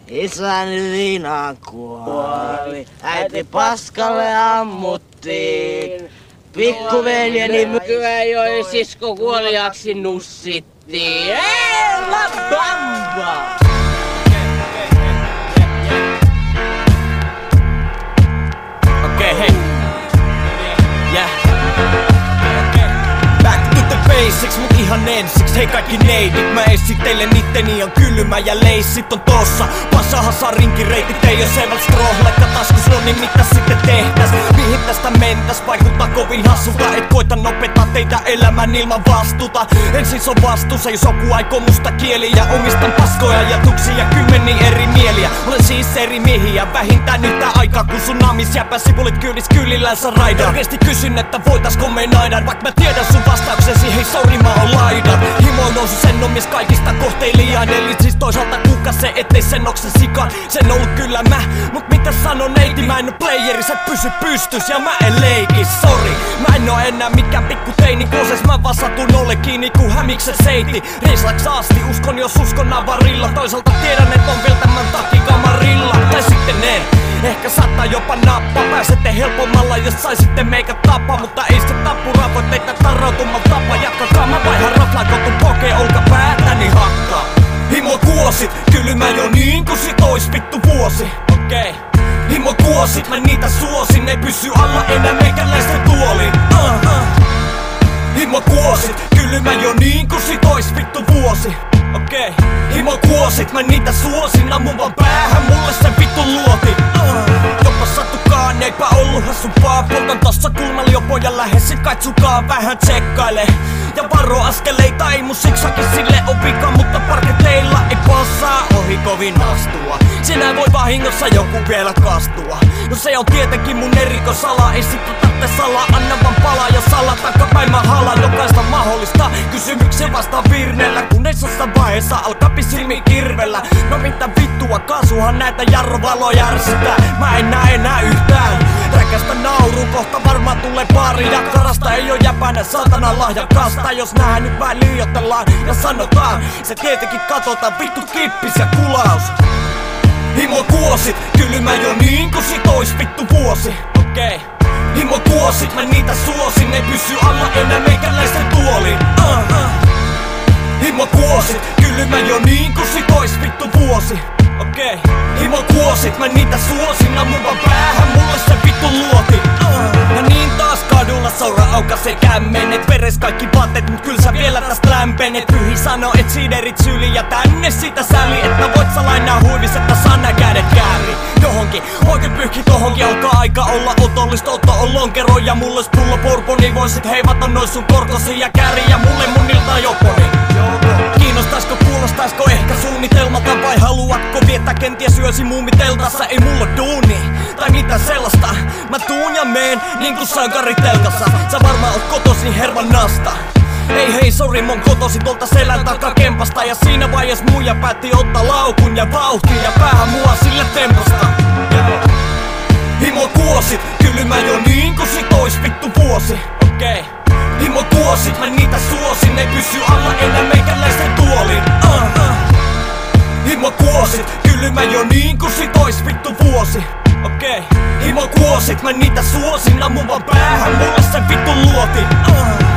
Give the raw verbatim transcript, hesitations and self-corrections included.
Isäni Liina kuoli, äiti paskalle ammuttiin. Pikkuveljeni mykyä sisko kuoliaksi nussittiin. Ella bamba! Okei, hei. Yeah. Back to the basics, mut ihan ensiksi. Hei kaikki neidit, mä esittelen itteni on kylmä ja leissit on tossa. Pasahassa rinkireitit ei oo selvät strohlekka taskus, no niin mitä sitten tehtäs? Mihin tästä mentäs? Vaikuttaa kovin hassulta, et koita nopettaa teitä elämän ilman vastuuta. Ensin se on vastuus, jos joku aikoo musta kieliä. Omistan paskoja ajatuksia, kymmeni eri mieliä. Olen siis eri miehiä, vähintään yhtä aikaa kun tsunamis jäpä sivulit kyydis kyylillänsä raidaan. Oikeesti kysyn, että voitasko me naidaan, vaik mä tiedän sun vastauksesi, hei sori mä oon laidan. Himo on nousu sen omis kaikista kohteilijain, eli siis toisaalta kuka se ettei sen okse sikaan. Sen ollut kyllä mä, mut mitä sanon neiti, mä en oo playeri, sä pysy pystys ja mä en leiki, sori. Mä en oo enää mikään pikku teini, koses mä vaan satun olle kiinni ku hämiksen seiti. Reislaks asti, uskon jos uskon avarilla, toisaalta tiedän et on vielä tämän takikamarilla. Tai sitten en, ehkä saattaa jopa nappaa. Pääsette helpommalla jos saisitte meikä tappaa, mutta ei se tappura voi teitä tarrautumalla tapa. Jatkakaa mä vaihan raflaa, kun pokee olkapäätäni hakkaa. Himo kuosit, kylmä jo niin kun sit ois vittu vuosi. Okei. Okay. Himo kuosit, mä niitä suosin, ei pysy alla enää meikäläisten tuoliin. uh, uh. Himo kuosit, kylmä jo niin kun sit ois vittu vuosi. Okei. Okay. Himo kuosit, mä niitä suosin, ammun vaan päähän mulle sen vittu luoti. uh. Jopa sattukaan, eipä ollu hassumpaa. Poltan tossa kulmalla jo pojan lähes, sit kaitsukaa vähän tsekkaile. Ja varo askeleita, ei mun siksakin sille on vika, mutta parketeilla ei passaa ohi kovin astua. Sinä voi vahingossa joku vielä kastua. No se on tietenkin mun erikoisala, ei sit tarvitse salaa, anna vaan palaa. Jos sala takapäin mä halaan jokaista mahdollista kysymyksen vastaan virneellä, kun ei sossa vaiheessa alkaa silmi kirvellä. No mitä vittua, kaasuhan näitä jarrovaloja ärsyttää. Mä en näe enää yhtään räkästä naurun, kohta varmaan tulee pari. Ja karasta ei oo jäpänä saatana lahjakasta. Jos nää nyt vähän liioitellaan ja sanotaan, se tietenkin katsotaan vittu kippis ja kulaus. Himo kuosit, kylmä jo niin kun sit ois vittu vuosi. Okei. Okay. Himo kuosit, mä niitä suosin, ei pysy alla enää meikäläisten tuoliin. uh, uh. Himo kuosit, kylmä jo niin kun sit ois vittu vuosi. Okei. Okay. Himo kuosit, mä niitä suosin, ammun vaan päähän mulle se vittu luoti. uh. Ja niin taas kadulla saura aukaisee kämmenet, veres kaikki vaatteet, mut kyl sä vielä tästä lämpenet. Pyhi sano, et siiderit syli ja tänne sitä säli, että voit sä lainaa huivis, että sana kädet kääri johonkin. Oikein pyyhki tohonkin, alkaa aika olla otollista. Otto on lonkero ja mulle pullo bourboni, voisit heivata nois sun korkosi ja kääri ja mulle mun iltaa joponi. Kiinnostaisiko, kuulostaisko ehkä suunnitelmalta vai haluatko viettää kenties yösi muumiteltassa? Ei mulla duuni tai mitä sellaista, mä tuun ja meen niin kuin sankaritelkassa. Sä varmaan oot kotosi Hervannasta. Ei hei sori, mon kotosi tuolta selän takaa kempasta. Ja siinä vaiheessa muija päätti ottaa laukun ja vauhtiin ja päähän mua sille temposta. Himo kuosit, kylmä jo niin kun sit ois vittu vuosi. Okei. Okay. Himo kuosit, mä niitä suosin, ei pysy alla enää meikäläisten tuoliin. uh, uh. Himo kuosit, kylmä jo niin kun sit ois vittu vuosi. Okei. Okay. Himo kuosit, mä niitä suosin, ammun vaan päähän mulle sen vittu luoti. uh.